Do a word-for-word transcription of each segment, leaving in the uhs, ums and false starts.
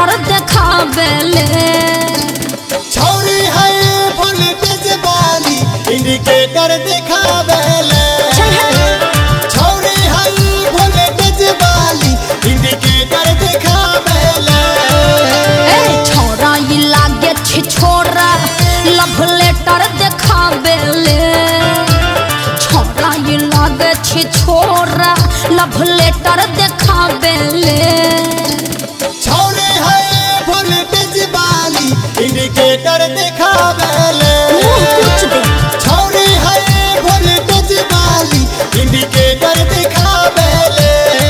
Letter देखावेले। छौरी है voltage वाली इंडिकेटर दिखावेले। छौरी है वोल्टेज वाली इंडिकेटर दिखावेले। ए छोरा ई लागे छी छोरा लव लेटर देखावेले। छोरा ई लागे छी छोरा लव लेटर देखावेले। छौरी है वोल्टेज वाली इंडिकेटर दिखावेले। कुछ दे छौरी है वोल्टेज वाली इंडिकेटर दिखावेले।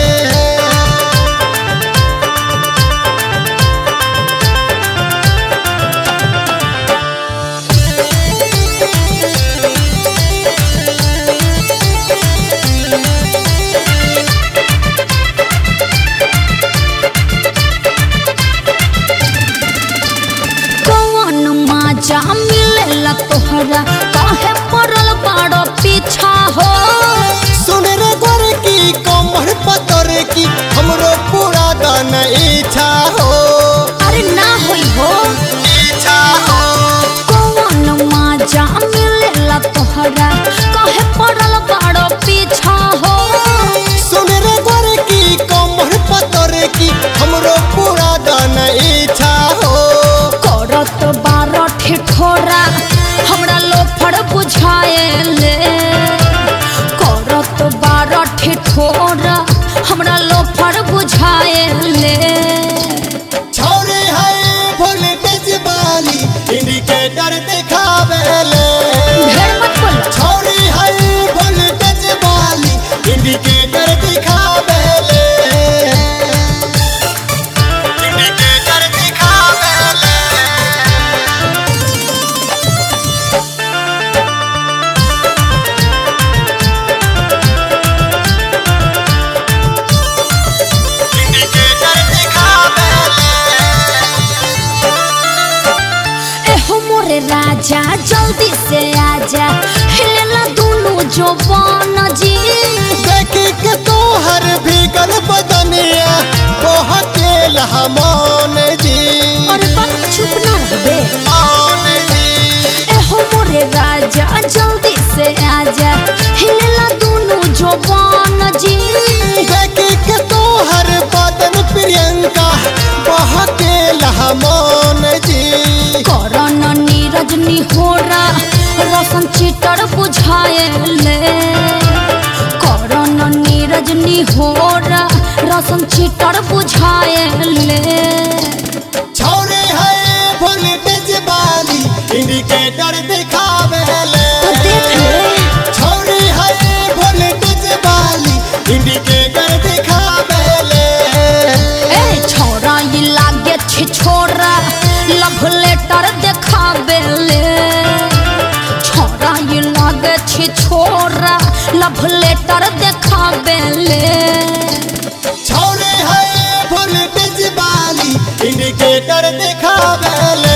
जा मिलेला तोहरा काहे पड़ल बाड़ो पीछा हो। सुन रे गोर की कमर पतर की हमरो पूरा दान इच्छा हो। अरे ना होई हो इच्छा हो। कौन माजा मिलेला तोहरा काहे पड़ल बाड़ो पीछा हो। सुन रे गोर की कमर पतर की हमरो पूरा दान इच्छा हो। करत बारो ठिठोरा हमरा लोफड़ बुझाएले। करत बारो ठिठोरा हमरा लोफड़ बुझाएले। छौरी है वोल्टेज वाली इंडिकेटर दिखावेले। ढेर मत बोल। छौरी है वोल्टेज वाली इंडिकेटर दिखावेले। इंडिकेटर दिखावेले। इंडिकेटर दिखावेले। एहो मोरे राजा जल्दी से आजा हिलेला दोनों जवान जी। देखी के तोहर भीगल बदनिया बहकेल हमन जी। अरे बात चुप ना रहबे। मान जी। एहो मोरे राजा जल्दी से आजा हिलेला दोनों जवान जी। देखी के तोहर बदन प्रियंका बहकेल हमन जी। करण नीरज निहोरा रसन चीटर बुझाएले। करण नीरज निहोरा रसन चीटर बुझाएले। छौरी है वोल्टेज वाली इंडिकेटर दिखावेले। तो देख ले छौरी है वोल्टेज वाली इंडिकेटर दिखावेले। ए छोरा ई लागे छी छोरा लव लेटर देखावेले। छोरा ई लागे छी छोरा लव लेटर देखावेले। छौरी है वोल्टेज वाली इंडिकेटर दिखावेले।